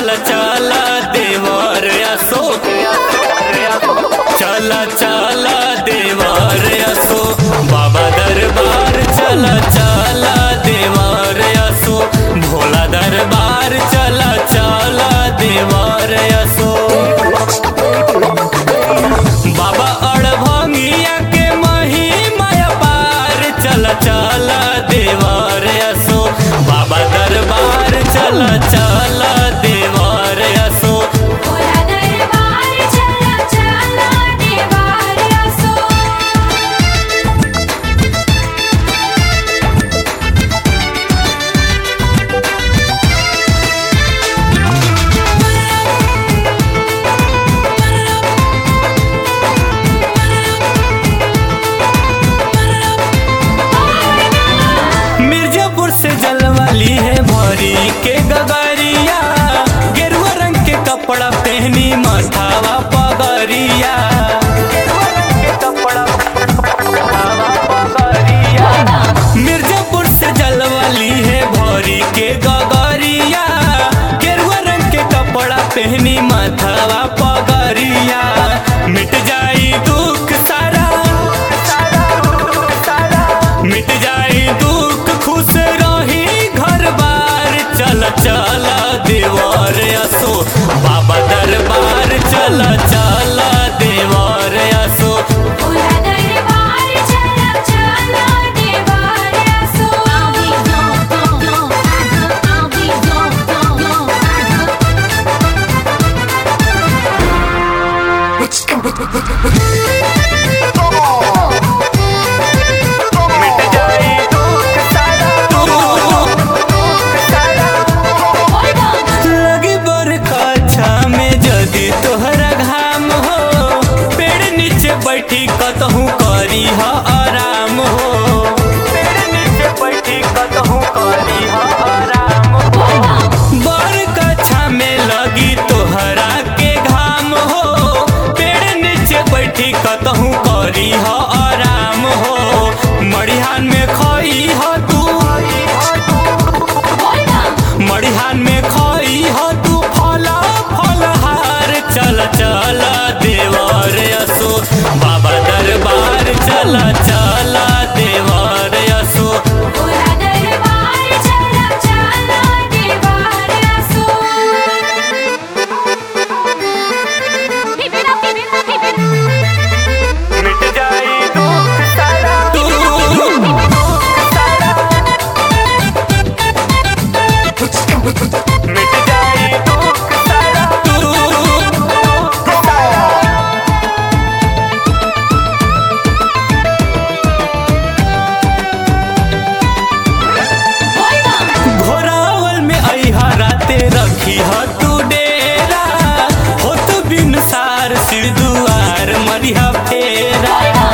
चल चल देवर असो चल चल देवर असो बाबा दरबार चल चल देवर असो भोला दरबार चल चल देवर असो बाबा अड़भंगिया के महिमा पार चल चल देवर असो बाबा दरबार चल चल देवर असो भोला दरबार चला चला देवार असो मिर्जापुर से जलवाली है भरी के गगरिया गेरुआ रंग के कपड़ा पहनी मथावा पगरिया मिर्जापुर से जलवाली है भरी के गगरिया गेरुआ रंग के कपड़ा पहनी मथावा पगरिया मिट जाई दुख सारा मिट जाई दुख खुश रही घर बार चल चल देवर असो बाबा दरबार चल चल देवर असो भोला दरबार चला चला देवार असो मिट जाई दुख सारा लगी बरखा में जदी तोहरा घाम हो पेड़ नीचे बैठी कतहू करी ह आराम हो पेड़ नीचे बैठी कतहू करी ह आराम हो बरखा में लगी तोहरा के घाम हो पेड़ नीचे बैठी कतहू करी ह आराम हो मड़िहान में खई ह तू मड़िहान में खई ह तू फला फलहार चल चल देवर असो बाबा दरबार चल चल देवर असो भोला दरबार चला चला देवार असो मिट जाई दुख सारा मिट जाई दुख सारा घोरावल में अइहा राते रखी ह तू डेरा हो तो बिन सार सिर दुआर मरिहा फेरा